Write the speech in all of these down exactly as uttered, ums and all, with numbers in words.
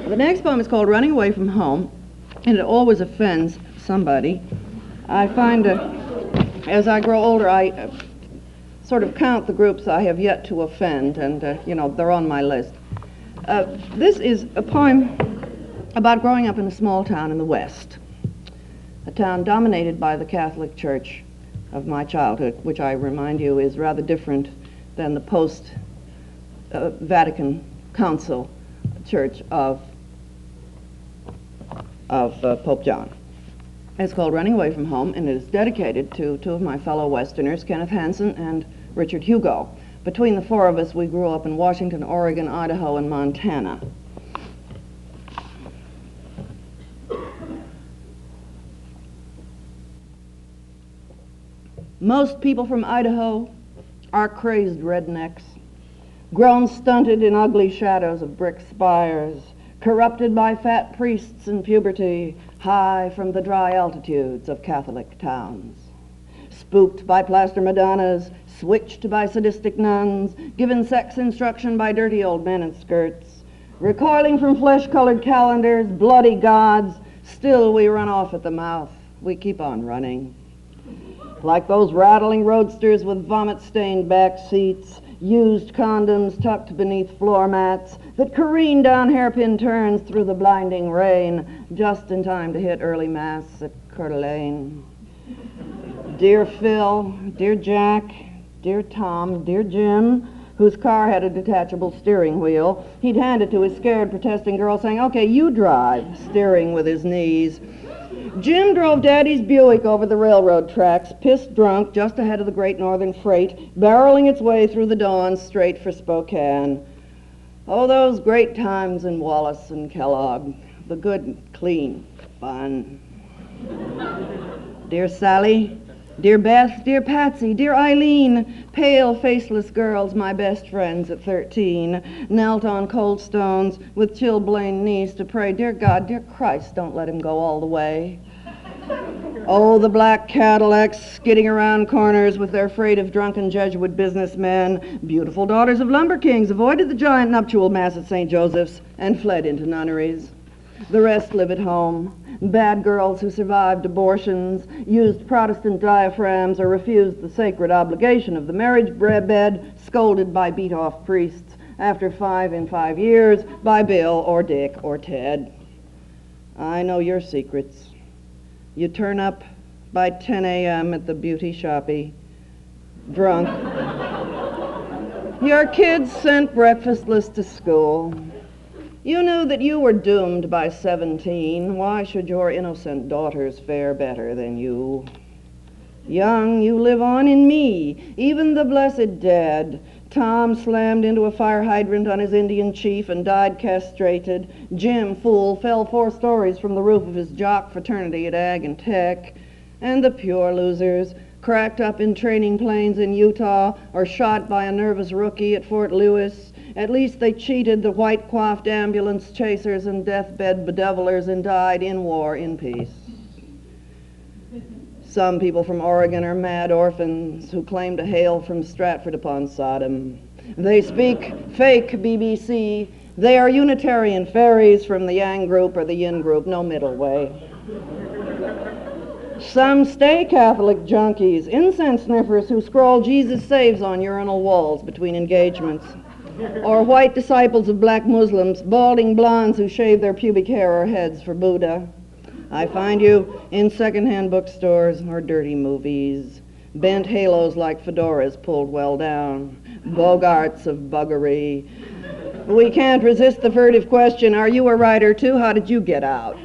The next poem is called Running Away from Home, and it always offends somebody. I find uh, as I grow older, I uh, sort of count the groups I have yet to offend, and, uh, you know, they're on my list. Uh, this is a poem about growing up in a small town in the West, a town dominated by the Catholic Church of my childhood, which I remind you is rather different than the post-Vatican uh, Council Church of, of uh, Pope John. It's called Running Away from Home, and it is dedicated to two of my fellow Westerners, Kenneth Hansen and Richard Hugo. Between the four of us, we grew up in Washington, Oregon, Idaho, and Montana. Most people from Idaho are crazed rednecks, grown stunted in ugly shadows of brick spires, corrupted by fat priests in puberty, high from the dry altitudes of Catholic towns, spooked by plaster madonnas, switched by sadistic nuns, given sex instruction by dirty old men in skirts, recoiling from flesh-colored calendars, bloody gods, still we run off at the mouth. We keep on running. Like those rattling roadsters with vomit-stained back seats, used condoms tucked beneath floor mats that careen down hairpin turns through the blinding rain just in time to hit early mass at Coeur d'Alene. Dear Phil, dear Jack, dear Tom, dear Jim, whose car had a detachable steering wheel, he'd hand it to his scared protesting girl saying, "Okay, you drive," steering with his knees. Jim drove Daddy's Buick over the railroad tracks, pissed drunk, just ahead of the Great Northern Freight, barreling its way through the dawn straight for Spokane. Oh, those great times in Wallace and Kellogg, the good, clean fun. Dear Sally, dear Beth, dear Patsy, dear Eileen, pale, faceless girls, my best friends at thirteen, knelt on cold stones with chilblained knees to pray, dear God, dear Christ, don't let him go all the way. Oh, the black Cadillacs skidding around corners with their freight of drunken Jesuit businessmen, beautiful daughters of lumber kings, avoided the giant nuptial mass at Saint Joseph's and fled into nunneries. The rest live at home. Bad girls who survived abortions, used Protestant diaphragms, or refused the sacred obligation of the marriage bed, scolded by beat-off priests after five in five years by Bill or Dick or Ted. I know your secrets. You turn up by ten a.m. at the beauty shoppy, drunk. Your kids sent breakfastless to school. You knew that you were doomed by seventeen. Why should your innocent daughters fare better than you? Young, you live on in me, even the blessed dead. Tom slammed into a fire hydrant on his Indian chief and died castrated. Jim, fool, fell four stories from the roof of his jock fraternity at Ag and Tech. And the pure losers, cracked up in training planes in Utah or shot by a nervous rookie at Fort Lewis. At least they cheated the white-coiffed ambulance chasers and deathbed bedevilers and died in war in peace. Some people from Oregon are mad orphans who claim to hail from Stratford-upon-Sodom. They speak fake B B C. They are Unitarian fairies from the Yang group or the Yin group, no middle way. Some stay Catholic junkies, incense sniffers who scroll Jesus Saves on urinal walls between engagements. Or white disciples of black Muslims, balding blondes who shave their pubic hair or heads for Buddha. I find you in secondhand bookstores or dirty movies, bent halos like fedoras pulled well down, Bogarts of buggery. We can't resist the furtive question, are you a writer too? How did you get out?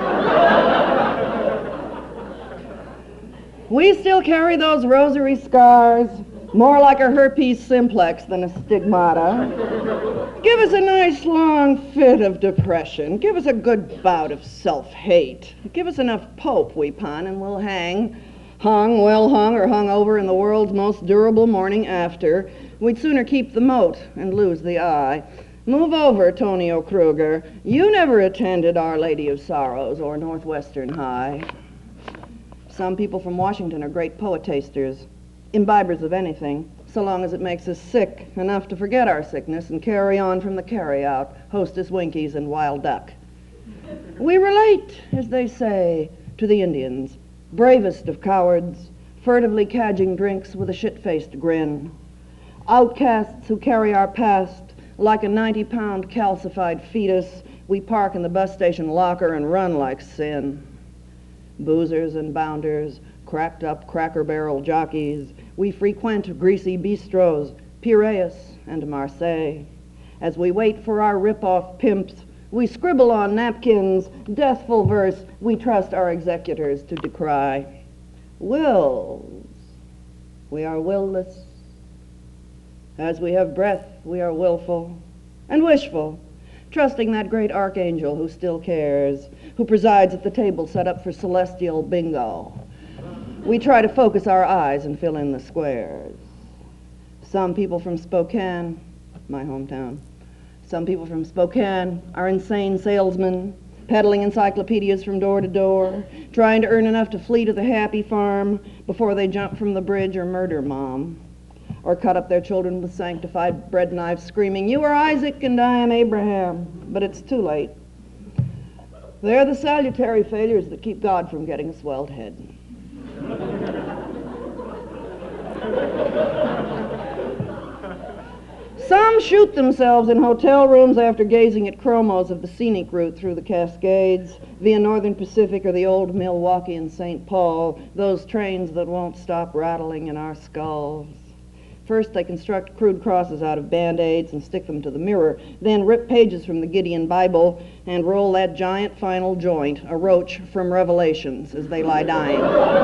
We still carry those rosary scars, more like a herpes simplex than a stigmata. Give us a nice long fit of depression. Give us a good bout of self-hate. Give us enough Pope, we pun, and we'll hang. Hung, well hung, or hung over in the world's most durable morning after. We'd sooner keep the moat and lose the eye. Move over, Tonio Kruger. You never attended Our Lady of Sorrows or Northwestern High. Some people from Washington are great poetasters, imbibers of anything. so long as it makes us sick enough to forget our sickness and carry on from the carry-out, Hostess Winkies and Wild Duck. We relate, as they say, to the Indians, bravest of cowards, furtively cadging drinks with a shit-faced grin. Outcasts who carry our past like a ninety-pound calcified fetus, we park in the bus station locker and run like sin. Boozers and bounders, cracked-up Cracker Barrel jockeys, we frequent greasy bistros, Piraeus and Marseille. As we wait for our rip-off pimps, we scribble on napkins, deathful verse we trust our executors to decry. Wills, we are will-less. As we have breath, we are willful and wishful, trusting that great archangel who still cares, who presides at the table set up for celestial bingo. We try to focus our eyes and fill in the squares. Some people from Spokane, my hometown, some people from Spokane are insane salesmen, peddling encyclopedias from door to door, trying to earn enough to flee to the happy farm before they jump from the bridge or murder mom, or cut up their children with sanctified bread knives, screaming, "You are Isaac and I am Abraham," but it's too late. They're the salutary failures that keep God from getting a swelled head. Some shoot themselves in hotel rooms after gazing at chromos of the scenic route through the Cascades, via Northern Pacific or the old Milwaukee and Saint Paul, those trains that won't stop rattling in our skulls. First, they construct crude crosses out of Band-Aids and stick them to the mirror, then rip pages from the Gideon Bible and roll that giant final joint, a roach from Revelations, as they lie dying.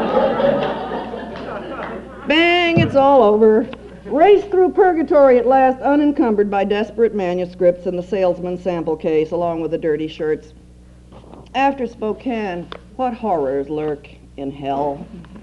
Bang, it's all over. Race through purgatory at last, unencumbered by desperate manuscripts and the salesman's sample case, along with the dirty shirts. After Spokane, what horrors lurk in hell?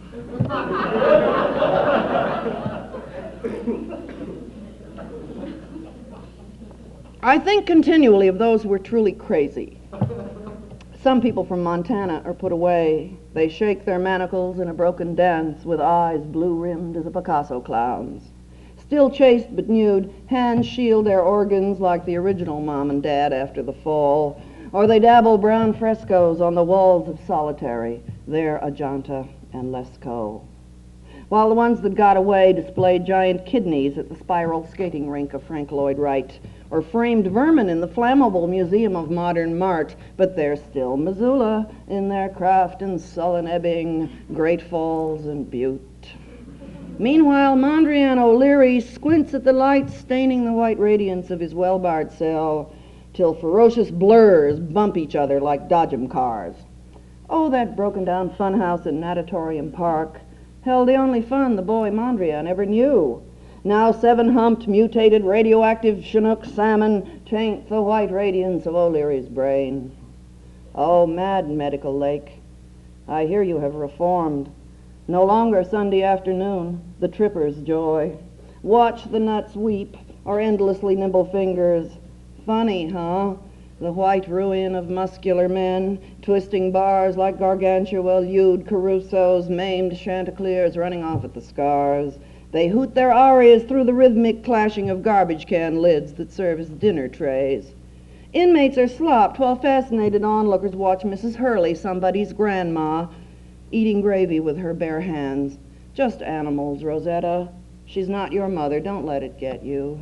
I think continually of those who are truly crazy. Some people from Montana are put away. They shake their manacles in a broken dance with eyes blue-rimmed as a Picasso clown's. Still chaste but nude, hands shield their organs like the original mom and dad after the fall, or they dabble brown frescoes on the walls of solitary, their Ajanta and Lascaux. While the ones that got away displayed giant kidneys at the spiral skating rink of Frank Lloyd Wright, or framed vermin in the flammable Museum of Modern Mart, but they're still Missoula in their craft and sullen ebbing, Great Falls and Butte. Meanwhile, Mondrian O'Leary squints at the light staining the white radiance of his well-barred cell till ferocious blurs bump each other like Dodgem cars. Oh, that broken-down funhouse in Natatorium Park held the only fun the boy Mondrian ever knew. Now seven-humped, mutated, radioactive Chinook salmon taint the white radiance of O'Leary's brain. Oh, mad Medical Lake, I hear you have reformed. No longer Sunday afternoon, the tripper's joy. Watch the nuts weep, or endlessly nimble fingers. Funny, huh? The white ruin of muscular men, twisting bars like gargantua-hued Caruso's, maimed Chanticleers running off at the scars. They hoot their arias through the rhythmic clashing of garbage can lids that serve as dinner trays. Inmates are slopped while fascinated onlookers watch Missus Hurley, somebody's grandma, eating gravy with her bare hands. Just animals, Rosetta. She's not your mother. Don't let it get you.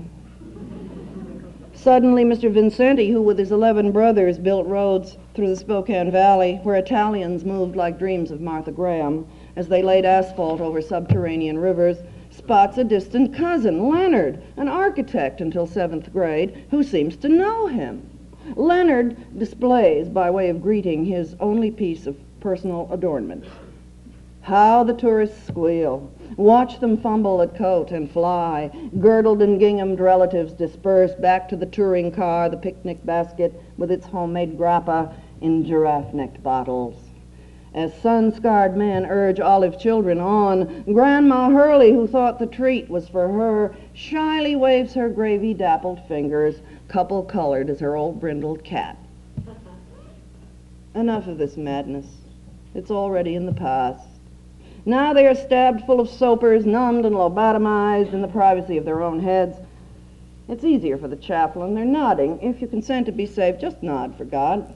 Suddenly, Mister Vincenti, who with his eleven brothers built roads through the Spokane Valley, where Italians moved like dreams of Martha Graham as they laid asphalt over subterranean rivers, spots a distant cousin, Leonard, an architect until seventh grade, who seems to know him. Leonard displays, by way of greeting, his only piece of personal adornment. How the tourists squeal. Watch them fumble at coat and fly. Girdled and ginghamed relatives disperse back to the touring car, the picnic basket with its homemade grappa in giraffe-necked bottles. As sun-scarred men urge olive children on, Grandma Hurley, who thought the treat was for her, shyly waves her gravy-dappled fingers, couple-colored as her old brindled cat. Enough of this madness. It's already in the past. Now they are stabbed full of soapers, numbed and lobotomized in the privacy of their own heads. It's easier for the chaplain. They're nodding. If you consent to be saved, just nod, for God.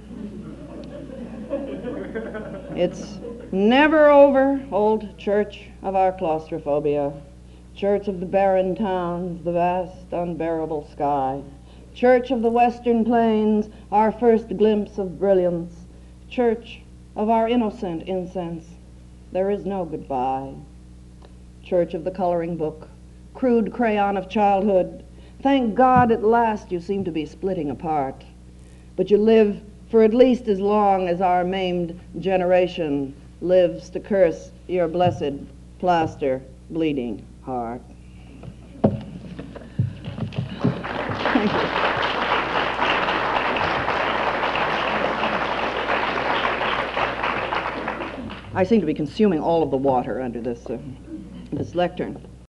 It's never over, old church of our claustrophobia, church of the barren towns, the vast, unbearable sky, church of the western plains, our first glimpse of brilliance, church of our innocent incense, there is no goodbye, church of the coloring book, crude crayon of childhood, thank God at last you seem to be splitting apart, but you live for at least as long as our maimed generation lives to curse your blessed plaster bleeding heart. Thank you. I seem to be consuming all of the water under this, uh, this lectern.